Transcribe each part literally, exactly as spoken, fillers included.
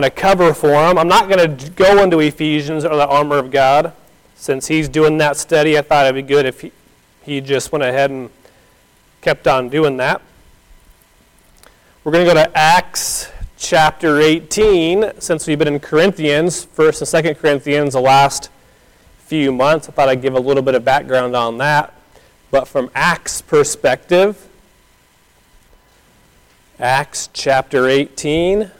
a cover for him. I'm not going to go into Ephesians or the armor of God. Since he's doing that study, I thought it'd be good if he, he just went ahead and kept on doing that. We're going to go to Acts chapter eighteen. Since we've been in Corinthians, First and Second Corinthians, the last few months, I thought I'd give a little bit of background on that. But from Acts perspective, Acts chapter eighteen.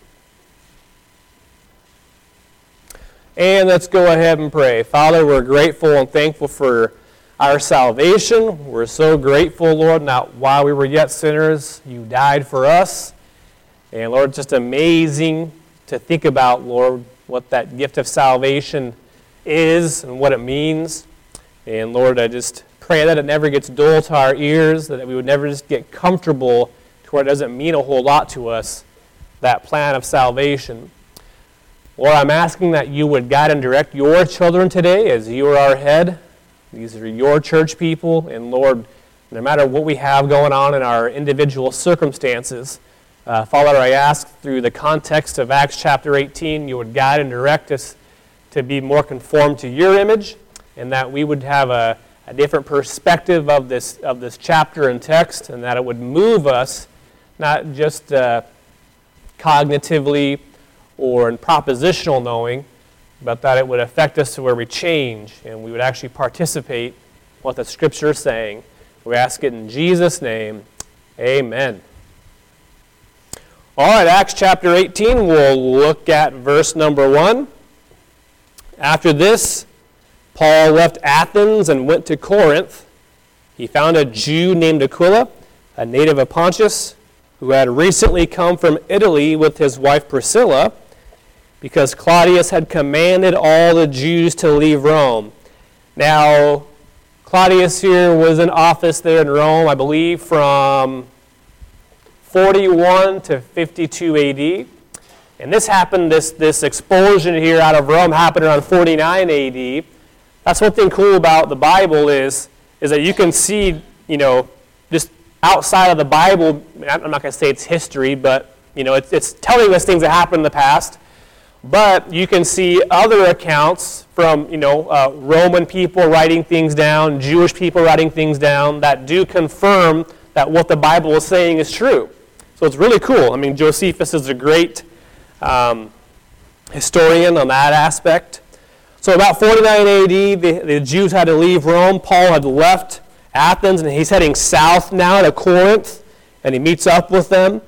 And let's go ahead and pray. Father, we're grateful and thankful for our salvation. We're so grateful, Lord, not while we were yet sinners, you died for us. And Lord, just amazing to think about, Lord, what that gift of salvation is and what it means. And Lord, I just pray that it never gets dull to our ears, that we would never just get comfortable to where it doesn't mean a whole lot to us, that plan of salvation. Lord, I'm asking that you would guide and direct your children today as you are our head. These are your church people. And Lord, no matter what we have going on in our individual circumstances, uh, Father, I ask through the context of Acts chapter eighteen, you would guide and direct us to be more conformed to your image, and that we would have a, a different perspective of this, of this chapter and text, and that it would move us not just uh, cognitively or in propositional knowing, but that it would affect us to where we change and we would actually participate in what the Scripture is saying. We ask it in Jesus' name. Amen. All right, Acts chapter eighteen, we'll look at verse number one. After this, Paul left Athens and went to Corinth. He found a Jew named Aquila, a native of Pontus, who had recently come from Italy with his wife Priscilla, because Claudius had commanded all the Jews to leave Rome. Now, Claudius here was in office there in Rome, I believe, from forty-one to fifty-two A D. And this happened, this, this expulsion here out of Rome happened around forty-nine A D. That's one thing cool about the Bible is, is that you can see, you know, just outside of the Bible, I'm not going to say it's history, but, you know, it's, it's telling us things that happened in the past. But you can see other accounts from, you know, uh, Roman people writing things down, Jewish people writing things down that do confirm that what the Bible is saying is true. So it's really cool. I mean, Josephus is a great um, historian on that aspect. So about forty-nine A D, the, the Jews had to leave Rome. Paul had left Athens, and he's heading south now to Corinth, and he meets up with them.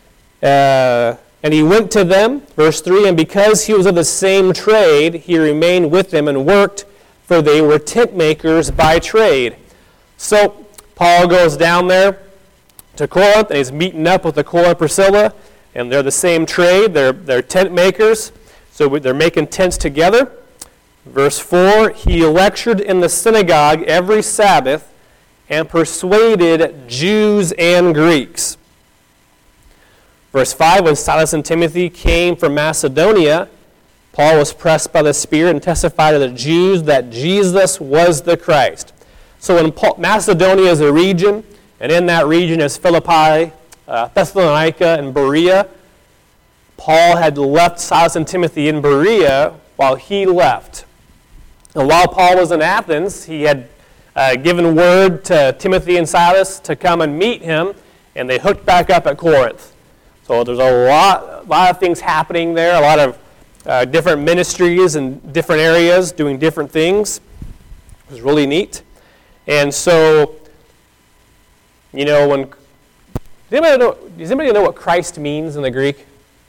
Uh, And he went to them, verse three, and because he was of the same trade, he remained with them and worked, for they were tent makers by trade. So Paul goes down there to Corinth, and he's meeting up with Aquila and Priscilla, and they're the same trade. They're, they're tent makers, so they're making tents together. Verse four, he lectured in the synagogue every Sabbath and persuaded Jews and Greeks. Verse five, when Silas and Timothy came from Macedonia, Paul was pressed by the Spirit and testified to the Jews that Jesus was the Christ. So in Paul, Macedonia is a region, and in that region is Philippi, uh, Thessalonica, and Berea. Paul had left Silas and Timothy in Berea while he left. And while Paul was in Athens, he had uh, given word to Timothy and Silas to come and meet him, and they hooked back up at Corinth. So there's a lot, a lot of things happening there, a lot of uh, different ministries in different areas doing different things. It was really neat. And so, you know, when does anybody know, does anybody know what Christ means in the Greek?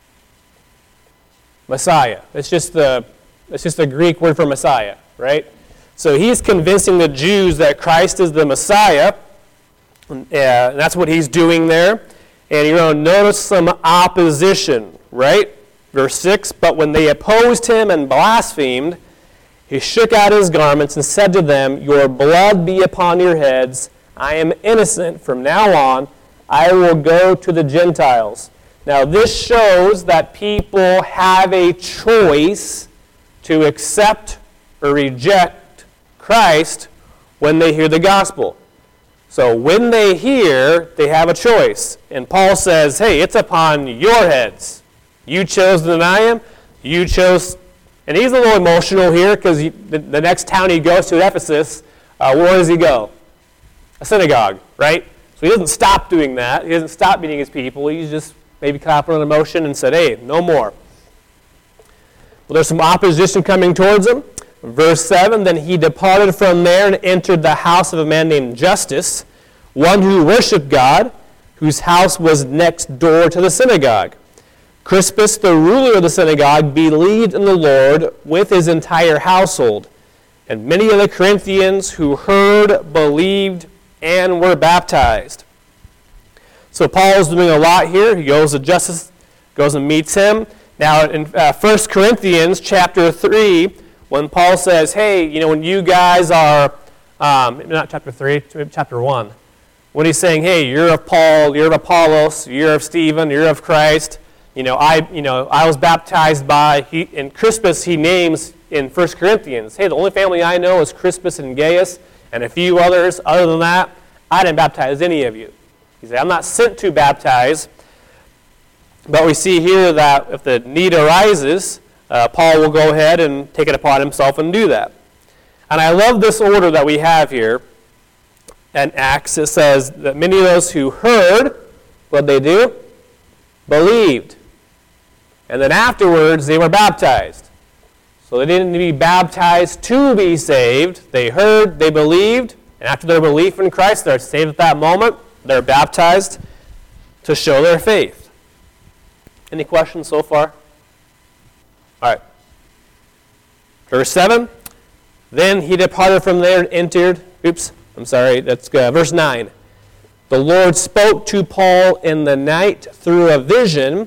Messiah. It's just the it's just the Greek word for Messiah, right? So he's convincing the Jews that Christ is the Messiah, and, uh, and that's what he's doing there. And you're going to notice some opposition, right? Verse six, but when they opposed him and blasphemed, he shook out his garments and said to them, your blood be upon your heads. I am innocent. From now on, I will go to the Gentiles. Now this shows that people have a choice to accept or reject Christ when they hear the gospel. So when they hear, they have a choice. And Paul says, hey, it's upon your heads. You chose to deny him. You chose, and he's a little emotional here because the, the next town he goes to, Ephesus, uh, where does he go? A synagogue, right? So he doesn't stop doing that. He doesn't stop meeting his people. He's just maybe caught up on emotion and said, hey, no more. Well, there's some opposition coming towards him. Verse seven, then he departed from there and entered the house of a man named Justus, one who worshipped God, whose house was next door to the synagogue. Crispus, the ruler of the synagogue, believed in the Lord with his entire household. And many of the Corinthians who heard believed and were baptized. So Paul is doing a lot here. He goes to Justus, goes and meets him. Now in uh, First Corinthians chapter three, when Paul says, hey, you know, when you guys are, um, not chapter three, chapter one, when he's saying, hey, you're of Paul, you're of Apollos, you're of Stephen, you're of Christ, you know, I, you know, I was baptized by, he, in Crispus he names in First Corinthians, hey, the only family I know is Crispus and Gaius, and a few others. Other than that, I didn't baptize any of you. He said, I'm not sent to baptize. But we see here that if the need arises, uh, Paul will go ahead and take it upon himself and do that. And I love this order that we have here in Acts. It says that many of those who heard, what did they do? Believed. And then afterwards, they were baptized. So they didn't need to be baptized to be saved. They heard, they believed, and after their belief in Christ, they're saved at that moment. They're baptized to show their faith. Any questions so far? All right. Verse seven. Then he departed from there and entered. Oops, I'm sorry. That's uh, verse nine. The Lord spoke to Paul in the night through a vision.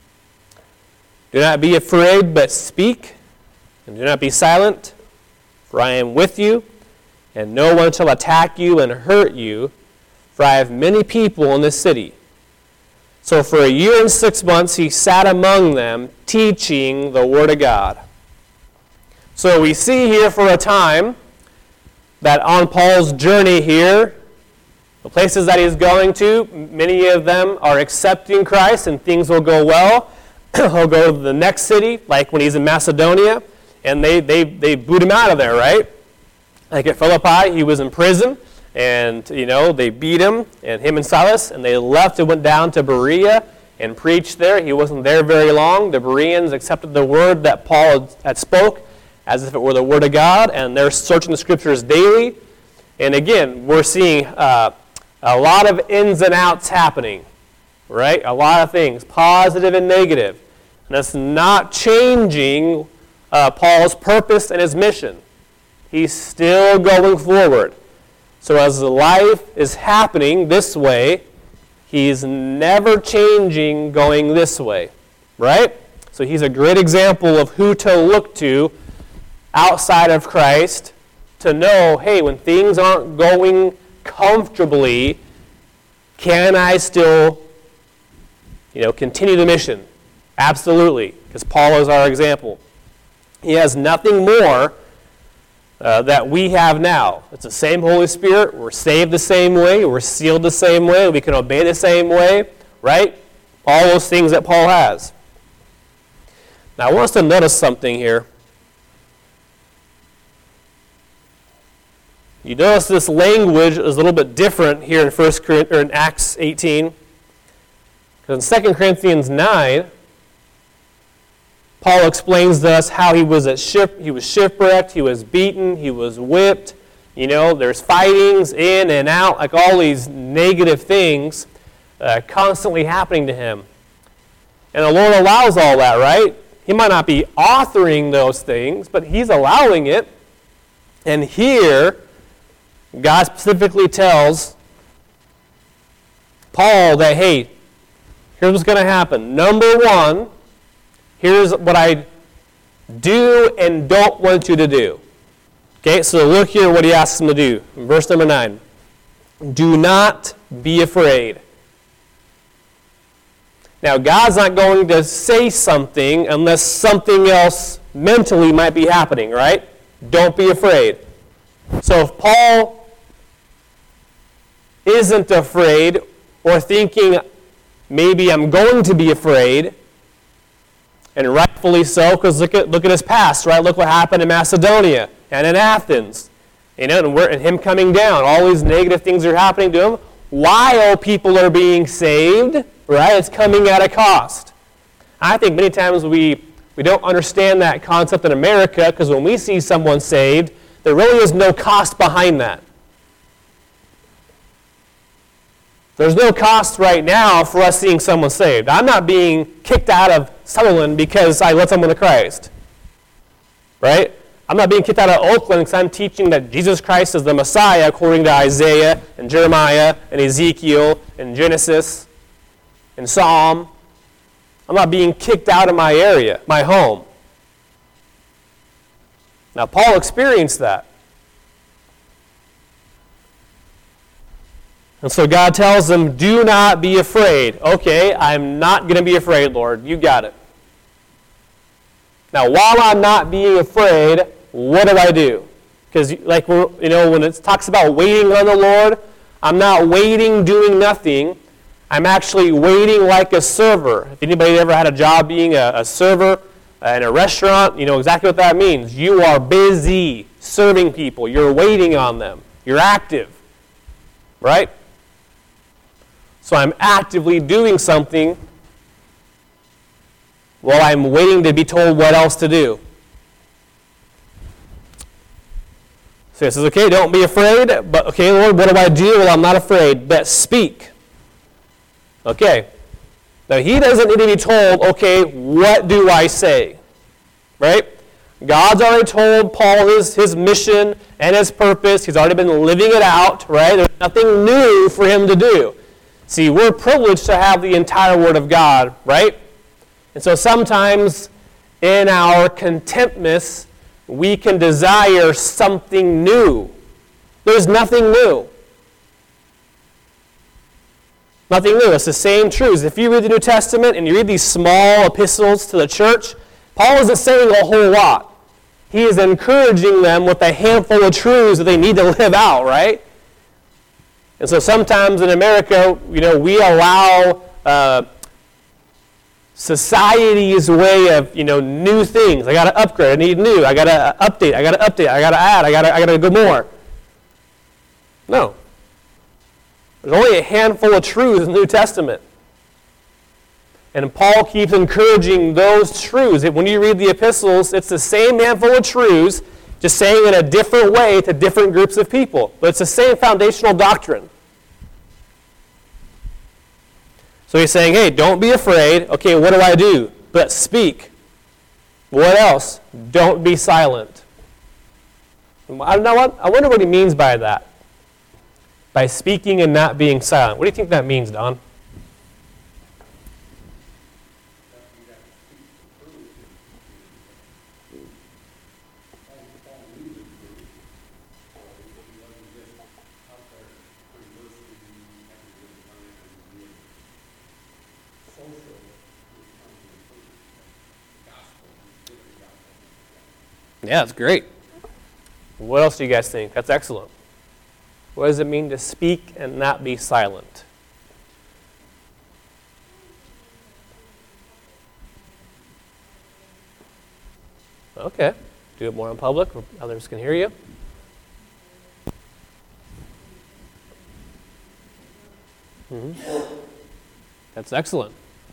Do not be afraid, but speak. And do not be silent, for I am with you, and no one shall attack you and hurt you, for I have many people in this city. So for a year and six months he sat among them, teaching the word of God. So we see here for a time that on Paul's journey here, the places that he's going to, many of them are accepting Christ and things will go well. He'll go to the next city, like when he's in Macedonia, and they, they, they boot him out of there, right? Like at Philippi, he was in prison, and, you know, they beat him, and him and Silas, and they left and went down to Berea and preached there. He wasn't there very long. The Bereans accepted the word that Paul had, had spoke as if it were the word of God, and they're searching the scriptures daily. And again, we're seeing uh, a lot of ins and outs happening, right? A lot of things, positive and negative. And that's not changing uh, Paul's purpose and his mission. He's still going forward. So as life is happening this way, he's never changing going this way, right? So he's a great example of who to look to outside of Christ to know, hey, when things aren't going comfortably, can I still, you know, continue the mission? Absolutely, because Paul is our example. He has nothing more uh, that we have now. It's the same Holy Spirit. We're saved the same way. We're sealed the same way. We can obey the same way, right? All those things that Paul has. Now, I want us to notice something here. You notice this language is a little bit different here in First Corinthians, or in Acts eighteen. Because in Second Corinthians nine, Paul explains to us how he was at ship, he was shipwrecked, he was beaten, he was whipped. You know, there's fightings in and out, like all these negative things uh, constantly happening to him. And the Lord allows all that, right? He might not be authoring those things, but he's allowing it. And here, God specifically tells Paul that, hey, here's what's going to happen. Number one, here's what I do and don't want you to do. Okay, so look here what he asks him to do. In verse number nine. Do not be afraid. Now, God's not going to say something unless something else mentally might be happening, right? Don't be afraid. So if Paul isn't afraid or thinking maybe I'm going to be afraid, And rightfully so, because look at, look at his past, right? Look what happened in Macedonia and in Athens. You know, and, we're, and him coming down. All these negative things are happening to him while people are being saved, right? It's coming at a cost. I think many times we, we don't understand that concept in America, because when we see someone saved, there really is no cost behind that. There's no cost right now for us seeing someone saved. I'm not being kicked out of Sutherland because I led someone to Christ. Right? I'm not being kicked out of Oakland because I'm teaching that Jesus Christ is the Messiah according to Isaiah and Jeremiah and Ezekiel and Genesis and Psalm. I'm not being kicked out of my area, my home. Now, Paul experienced that. And so God tells them, do not be afraid. Okay, I'm not going to be afraid, Lord. You got it. Now, while I'm not being afraid, what do I do? Because, like, you know, when it talks about waiting on the Lord, I'm not waiting doing nothing. I'm actually waiting like a server. If anybody ever had a job being a, a server in a restaurant, you know exactly what that means. You are busy serving people. You're waiting on them. You're active. Right? So I'm actively doing something while I'm waiting to be told what else to do. So he says, okay, don't be afraid. But, okay, Lord, what do I do? Well, I'm not afraid, but speak. Okay. Now, he doesn't need to be told, okay, what do I say? Right? God's already told Paul his, his mission and his purpose. He's already been living it out, right? There's nothing new for him to do. See, we're privileged to have the entire Word of God, right? And so sometimes in our contentness, we can desire something new. There's nothing new. Nothing new. It's the same truths. If you read the New Testament and you read these small epistles to the church, Paul isn't saying a whole lot. He is encouraging them with a handful of truths that they need to live out, right? And so sometimes in America, you know, we allow uh, society's way of, you know, new things. I got to upgrade. I need new. I got to update. I got to update. I got to add. I got to I got to go more. No. There's only a handful of truths in the New Testament. And Paul keeps encouraging those truths. When you read the epistles, it's the same handful of truths, just saying in a different way to different groups of people. But it's the same foundational doctrine. So he's saying, hey, don't be afraid. Okay, what do I do? But speak. What else? Don't be silent. I know what? I wonder what he means by that. By speaking and not being silent. What do you think that means, Don? Yeah, that's great. What else do you guys think? That's excellent. What does it mean to speak and not be silent? Okay. Do it more in public where others can hear you. Mm-hmm. That's excellent.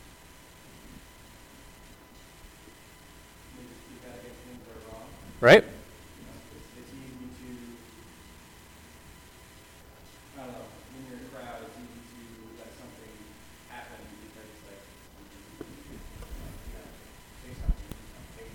Right? It's easy to, I don't know, when you're in a crowd, it's easy to let something happen because it's like, you know, say something, say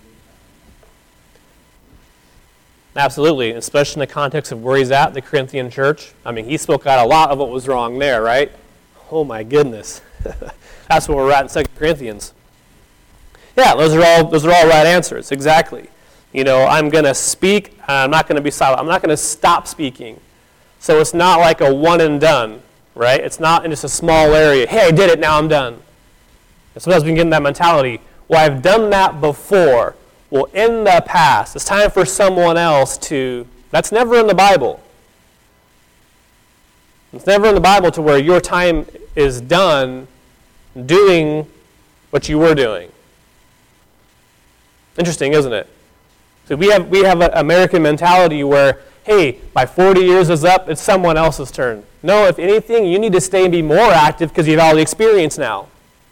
something. Absolutely, especially in the context of where he's at, the Corinthian church. I mean, he spoke out a lot of what was wrong there, right? Oh my goodness. That's where we're at in Second Corinthians. Yeah, those are all those are all right answers, exactly. You know, I'm going to speak, I'm not going to be silent. I'm not going to stop speaking. So it's not like a one and done, right? It's not in just a small area. Hey, I did it, now I'm done. And sometimes we can get in that mentality. Well, I've done that before. Well, in the past, it's time for someone else to, that's never in the Bible. It's never in the Bible to where your time is done doing what you were doing. Interesting, isn't it? So we have we have an American mentality where, hey, my forty years is up, it's someone else's turn. No, if anything, you need to stay and be more active because you have all the experience now.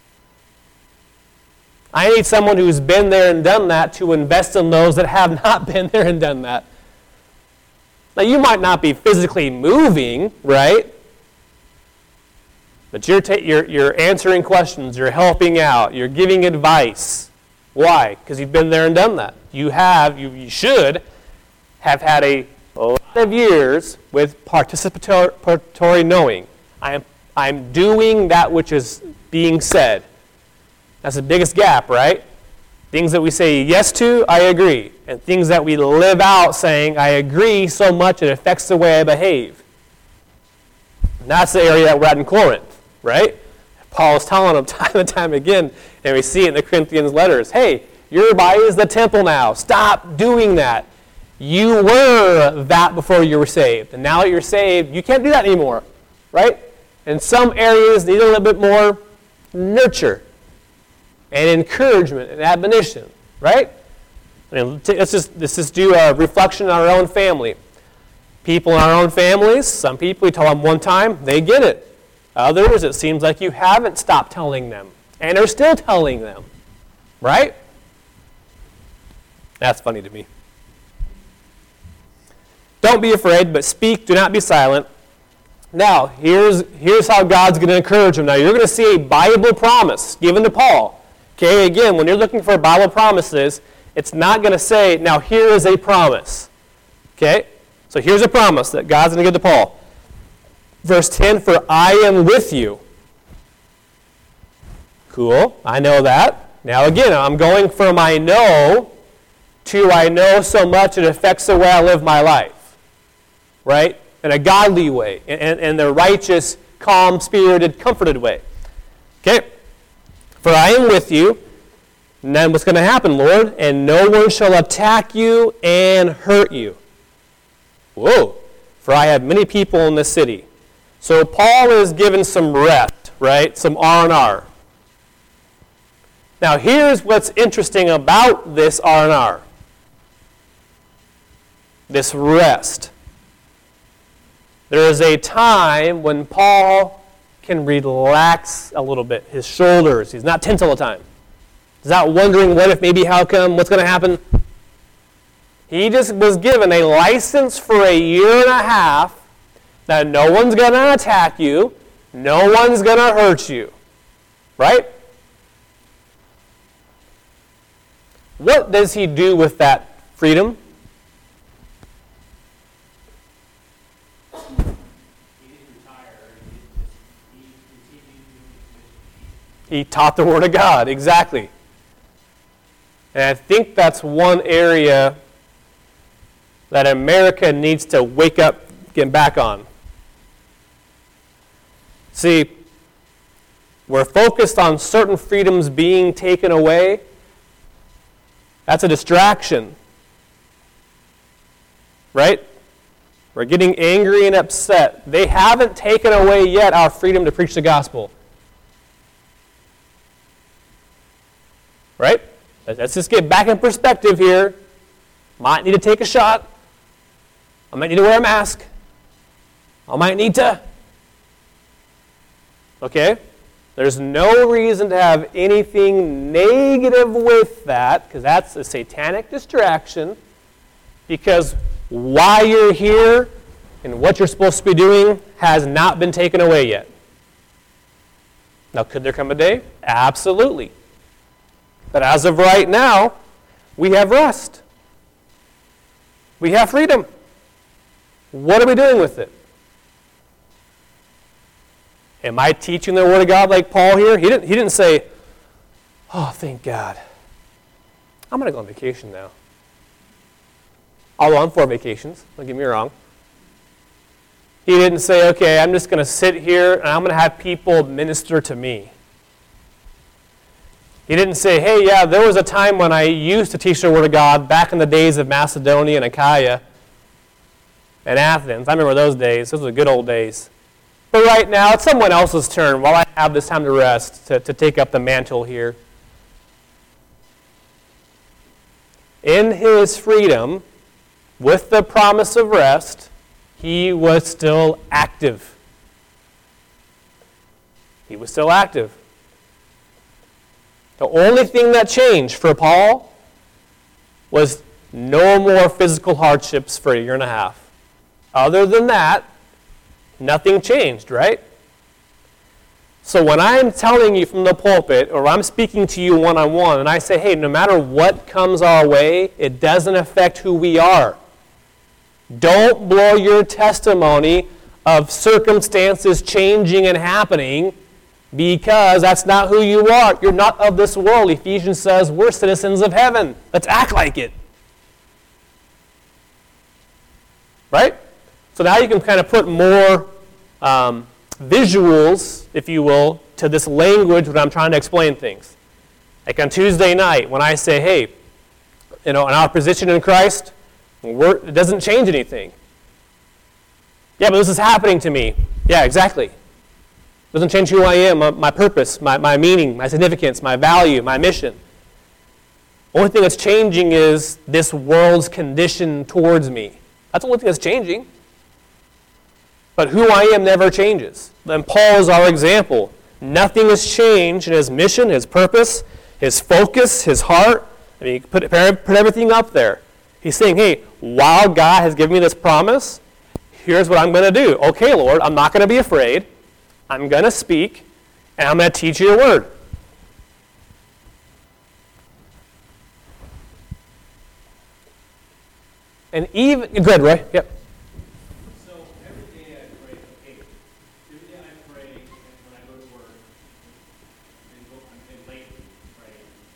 I need someone who's been there and done that to invest in those that have not been there and done that. Now, you might not be physically moving, right? But you're, ta- you're, you're answering questions, you're helping out, you're giving advice. Why? Because you've been there and done that. You have, you, you should have had a lot of years with participatory knowing. I am, I'm doing that which is being said. That's the biggest gap, right? Things that we say yes to, I agree. And things that we live out saying, I agree so much it affects the way I behave. And that's the area that we're at in Corinth, right? Paul is telling them time and time again, and we see it in the Corinthians letters, hey, your body is the temple now. Stop doing that. You were that before you were saved. And now that you're saved, you can't do that anymore, right? And some areas need a little bit more nurture and encouragement and admonition, right? I mean, let's just, let's just do a reflection on our own family. People in our own families, some people, you tell them one time, they get it. Others, it seems like you haven't stopped telling them and are still telling them, right? That's funny to me. Don't be afraid, but speak, do not be silent. Now, here's, here's how God's going to encourage them. Now, you're going to see a Bible promise given to Paul. Okay, again, when you're looking for Bible promises, it's not going to say, now here is a promise. Okay, so here's a promise that God's going to give to Paul. Verse ten, for I am with you. Cool, I know that. Now again, I'm going from I know to I know so much it affects the way I live my life. Right? In a godly way, in, in the righteous, calm, spirited, comforted way. Okay? For I am with you, and then what's going to happen, Lord? And no one shall attack you and hurt you. Whoa. For I have many people in this city. So Paul is given some rest, right? Some R and R. Now here's what's interesting about this R and R. This rest. There is a time when Paul can relax a little bit. His shoulders. He's not tense all the time. He's not wondering what if, maybe, how come, what's going to happen. He just was given a license for a year and a half that no one's going to attack you, no one's going to hurt you. Right? What does he do with that freedom? He taught the Word of God, exactly. And I think that's one area that America needs to wake up, get back on. See, we're focused on certain freedoms being taken away. That's a distraction. Right? We're getting angry and upset. They haven't taken away yet our freedom to preach the gospel. Right? Let's just get back in perspective here. Might need to take a shot. I might need to wear a mask. I might need to. Okay? There's no reason to have anything negative with that, because that's a satanic distraction. Because why you're here and what you're supposed to be doing has not been taken away yet. Now, could there come a day? Absolutely. But as of right now, we have rest. We have freedom. What are we doing with it? Am I teaching the Word of God like Paul here? He didn't, he didn't say, oh, thank God. I'm going to go on vacation now. Although I'm for vacations, don't get me wrong. He didn't say, okay, I'm just going to sit here and I'm going to have people minister to me. He didn't say, hey, yeah, there was a time when I used to teach the Word of God back in the days of Macedonia and Achaia and Athens. I remember those days. Those were the good old days. But right now, it's someone else's turn while I have this time to rest, to, to take up the mantle here. in his freedom, with the promise of rest, he was still active. He was still active. The only thing that changed for Paul was no more physical hardships for a year and a half. Other than that, nothing changed, right? So when I'm telling you from the pulpit, or I'm speaking to you one-on-one, and I say, hey, no matter what comes our way, it doesn't affect who we are. Don't blow your testimony of circumstances changing and happening, because that's not who you are. You're not of this world. Ephesians says we're citizens of heaven. Let's act like it. Right? So now you can kind of put more um, visuals, if you will, to this language when I'm trying to explain things. Like on Tuesday night, when I say, hey, you know, in our position in Christ, we're, it doesn't change anything. Yeah, but this is happening to me. Yeah, exactly. Doesn't change who I am, my, my purpose, my, my meaning, my significance, my value, my mission. Only thing that's changing is this world's condition towards me. That's the only thing that's changing. But who I am never changes. And Paul is our example. Nothing has changed in his mission, his purpose, his focus, his heart. I mean, put, put everything up there. He's saying, hey, while God has given me this promise, here's what I'm going to do. Okay, Lord, I'm not going to be afraid. I'm going to speak, and I'm going to teach you your word. And even, go ahead, Roy. Yep. So every day I pray, okay, every day I pray, and when I go to work, and go, and lately pray,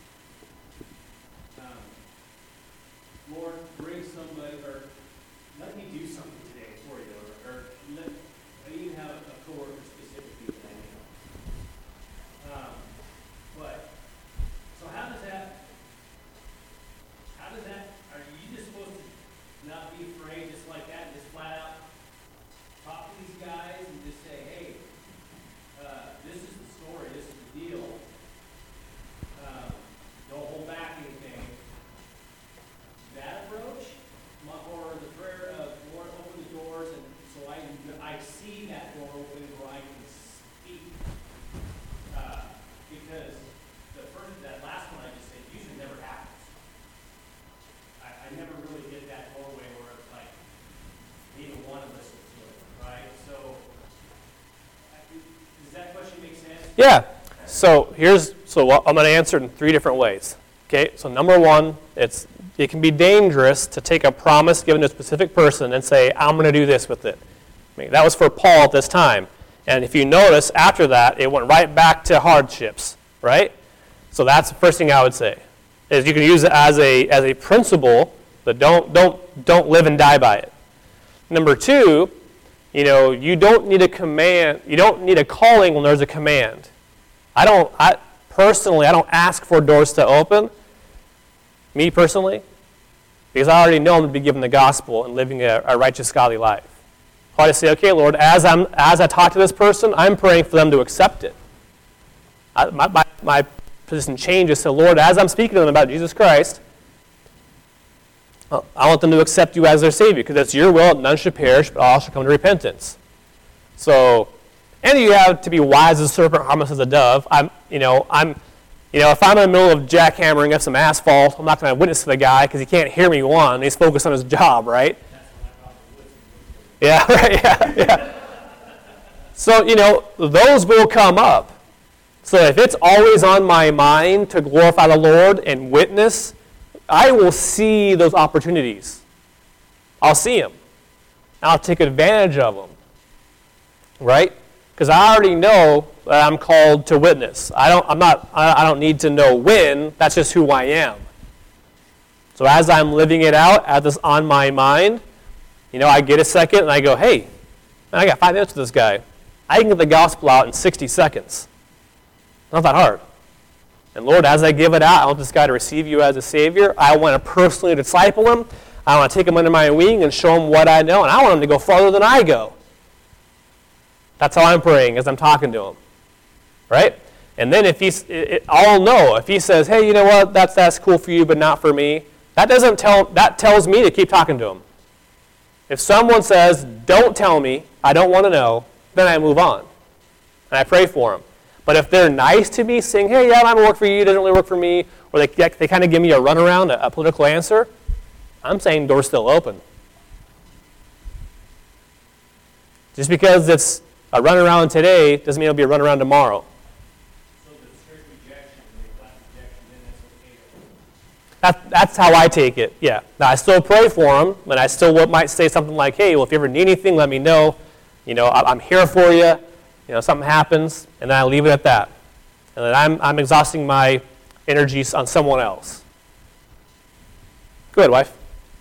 um, Lord, bring somebody, or let me do something today for you, or, or let, I even have a coworker specifically that I know. Um, but, so how does that, how does that, are you just supposed to not be afraid just like that, just flat out talk to these guys and just say, hey, uh, this is the story, this is the deal. Um, don't hold back anything. That approach, or the prayer of Lord, open the doors, and so I I see that door open where I can speak. Uh, because the first, that last one I just said usually never happens. I, I never really get that doorway where it's like, they even want to listen to it, right? So, does that question make sense? Yeah. So here's, so I'm going to answer it in three different ways. Okay, so number one, it's it can be dangerous to take a promise given to a specific person and say, I'm going to do this with it. I mean, that was for Paul at this time. And if you notice, after that, it went right back to hardships, right? So that's the first thing I would say, is you can use it as a as a principle, but don't don't don't live and die by it. Number two, you know, you don't need a command, you don't need a calling when there's a command. I don't, I personally, I don't ask for doors to open, me personally, because I already know I'm going to be given the gospel and living a, a righteous, godly life. I just say, okay, Lord, as I'm as I talk to this person, I'm praying for them to accept it. I, my, my my position changes to, Lord, as I'm speaking to them about Jesus Christ, I want them to accept you as their Savior, because it's your will that none should perish, but all should come to repentance. So, and you have to be wise as a serpent, harmless as a dove. I'm, you know, I'm, you know, if I'm in the middle of jackhammering up some asphalt, I'm not going to witness to the guy because he can't hear me. One, he's focused on his job, right? Yeah, right. Yeah, yeah. So, you know, those will come up. So if it's always on my mind to glorify the Lord and witness, I will see those opportunities. I'll see them. I'll take advantage of them. Right? Because I already know that I'm called to witness. I don't I'm not I don't need to know when, that's just who I am. So as I'm living it out, as it's on my mind, you know, I get a second and I go, hey, I got five minutes with this guy. I can get the gospel out in sixty seconds. Not that hard. And Lord, as I give it out, I want this guy to receive you as a Savior. I want to personally disciple him. I want to take him under my wing and show him what I know. And I want him to go farther than I go. That's how I'm praying as I'm talking to him. Right? And then if he's, it, I'll know. If he says, hey, you know what, that's, that's cool for you, but not for me, That doesn't tell, that tells me to keep talking to them. If someone says, don't tell me, I don't want to know, then I move on. And I pray for them. But if they're nice to me, saying, hey, yeah, that might work for you, it doesn't really work for me, or they, they kind of give me a runaround, a, a political answer, I'm saying door's still open. Just because it's a runaround today doesn't mean it'll be a runaround tomorrow. So the strict rejection, the flat rejection, then that's okay. That, that's how I take it, yeah. Now, I still pray for them, and I still might say something like, hey, well, if you ever need anything, let me know. You know, I, I'm here for you. You know, something happens, and then I leave it at that. And then I'm, I'm exhausting my energies on someone else. Go ahead, wife.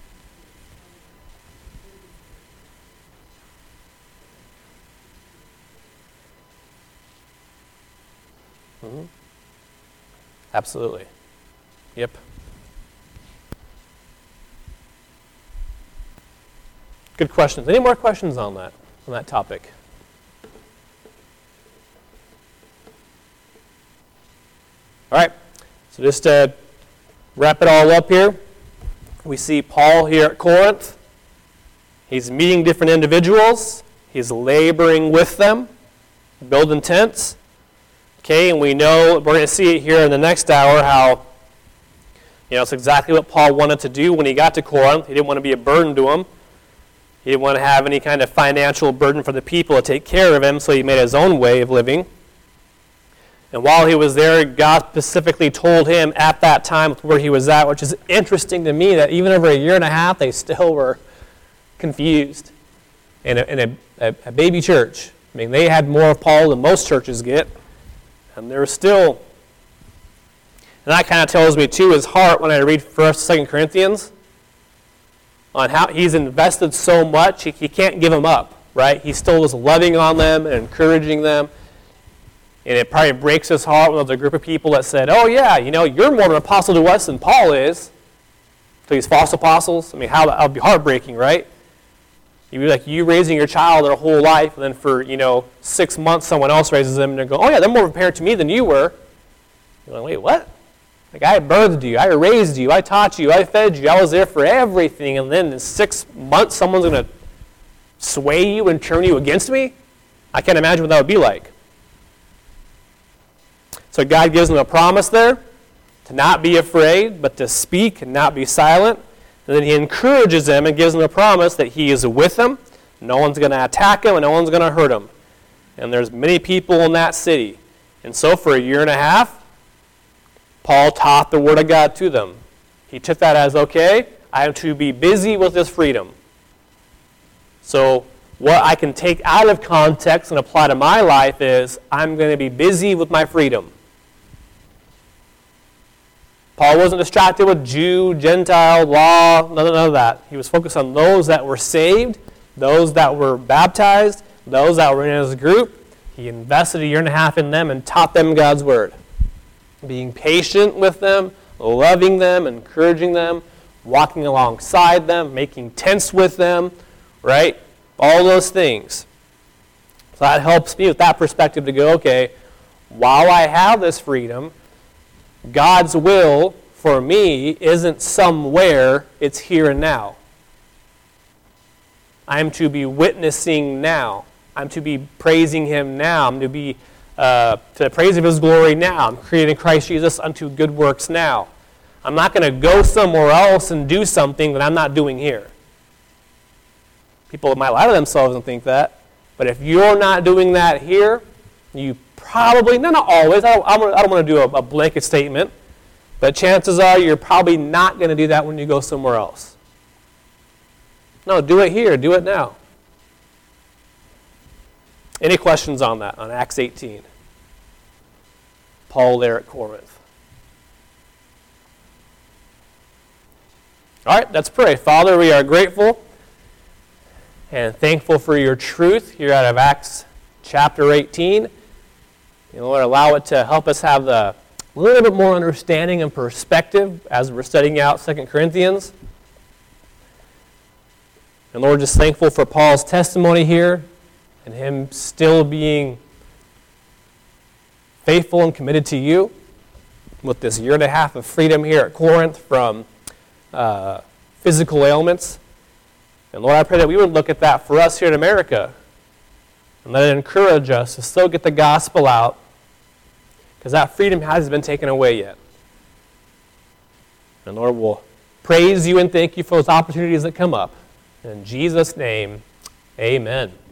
Mm-hmm. Absolutely. Yep. Good questions. Any more questions on that, on that topic? All right, so just to wrap it all up here, we see Paul here at Corinth. He's meeting different individuals. He's laboring with them, building tents. Okay, and we know, we're going to see it here in the next hour, how, you know, it's exactly what Paul wanted to do when he got to Corinth. He didn't want to be a burden to them. He didn't want to have any kind of financial burden for the people to take care of him, so he made his own way of living. And while he was there, God specifically told him at that time where he was at, which is interesting to me that even over a year and a half, they still were confused in a, in a, a baby church. I mean, they had more of Paul than most churches get, and they were still. And that kind of tells me, too, his heart when I read First and Second Corinthians on how he's invested so much, he, he can't give them up, right? He still is loving on them and encouraging them. And it probably breaks his heart when there's a group of people that said, oh, yeah, you know, you're more of an apostle to us than Paul is. To these false apostles. I mean, how that would be heartbreaking, right? You'd be like you raising your child their whole life, and then for, you know, six months someone else raises them, and they go, oh, yeah, they're more of a parent to me than you were. You're like, wait, what? Like, I birthed you, I raised you, I taught you, I fed you, I was there for everything, and then in six months someone's going to sway you and turn you against me? I can't imagine what that would be like. So God gives them a promise there to not be afraid, but to speak and not be silent. And then he encourages them and gives them a promise that he is with them. No one's going to attack them and no one's going to hurt them. And there's many people in that city. And so for a year and a half, Paul taught the word of God to them. He took that as, okay, I am to be busy with this freedom. So what I can take out of context and apply to my life is, I'm going to be busy with my freedom. Paul wasn't distracted with Jew, Gentile, law, none of that. He was focused on those that were saved, those that were baptized, those that were in his group. He invested a year and a half in them and taught them God's word. Being patient with them, loving them, encouraging them, walking alongside them, making tents with them, right? All those things. So that helps me with that perspective to go, okay, while I have this freedom, God's will for me isn't somewhere, it's here and now. I'm to be witnessing now. I'm to be praising him now. I'm to be uh, to the praise of his glory now. I'm creating Christ Jesus unto good works now. I'm not going to go somewhere else and do something that I'm not doing here. People might lie to themselves and think that, but if you're not doing that here, you probably, no, not always, I don't, I don't want to do a, a blanket statement, but chances are you're probably not going to do that when you go somewhere else. No, do it here, do it now. Any questions on that, on Acts eighteen? Paul there at Corinth. All right, let's pray. Father, we are grateful and thankful for your truth here out of Acts chapter eighteen. And Lord, allow it to help us have the a little bit more understanding and perspective as we're studying out Second Corinthians. And Lord, just thankful for Paul's testimony here and him still being faithful and committed to you with this year and a half of freedom here at Corinth from uh, physical ailments. And Lord, I pray that we would look at that for us here in America and let it encourage us to still get the gospel out, because that freedom hasn't been taken away yet. And Lord, we'll praise you and thank you for those opportunities that come up. In Jesus' name, amen.